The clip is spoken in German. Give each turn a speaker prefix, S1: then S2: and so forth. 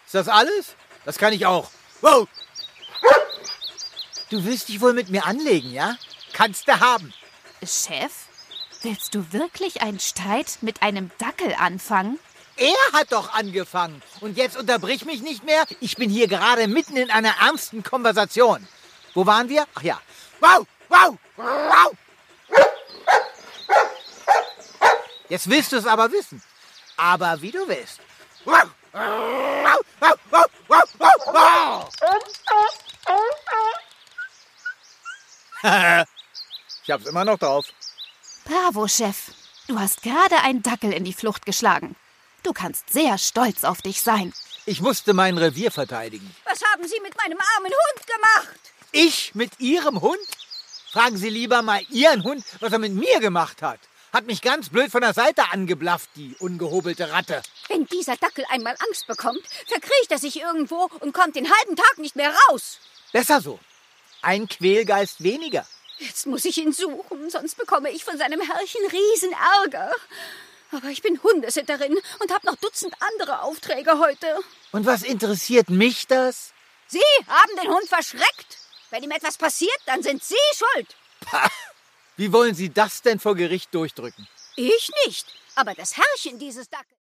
S1: Ist das alles? Das kann ich auch. Wow. Du willst dich wohl mit mir anlegen, ja? Kannst du haben.
S2: Chef, willst du wirklich einen Streit mit einem Dackel anfangen?
S1: Er hat doch angefangen. Und jetzt unterbrich mich nicht mehr. Ich bin hier gerade mitten in einer ernsten Konversation. Wo waren wir? Ach ja. Wow, wow, wow. Jetzt willst du es aber wissen. Aber wie du willst. Wow. Wow, wow, wow, wow, wow. Ich hab's immer noch drauf.
S2: Bravo, Chef. Du hast gerade einen Dackel in die Flucht geschlagen. Du kannst sehr stolz auf dich sein.
S1: Ich musste mein Revier verteidigen.
S3: Was haben Sie mit meinem armen Hund gemacht?
S1: Ich mit Ihrem Hund? Fragen Sie lieber mal Ihren Hund, was er mit mir gemacht hat. Hat mich ganz blöd von der Seite angeblafft, die ungehobelte Ratte.
S3: Wenn dieser Dackel einmal Angst bekommt, verkriecht er sich irgendwo und kommt den halben Tag nicht mehr raus.
S1: Besser so. Ein Quälgeist weniger.
S3: Jetzt muss ich ihn suchen, sonst bekomme ich von seinem Herrchen Riesenärger. Aber ich bin Hundesitterin und habe noch Dutzend andere Aufträge heute.
S1: Und was interessiert mich das?
S3: Sie haben den Hund verschreckt. Wenn ihm etwas passiert, dann sind Sie schuld.
S1: Pah, wie wollen Sie das denn vor Gericht durchdrücken?
S3: Ich nicht, aber das Herrchen dieses Dackels.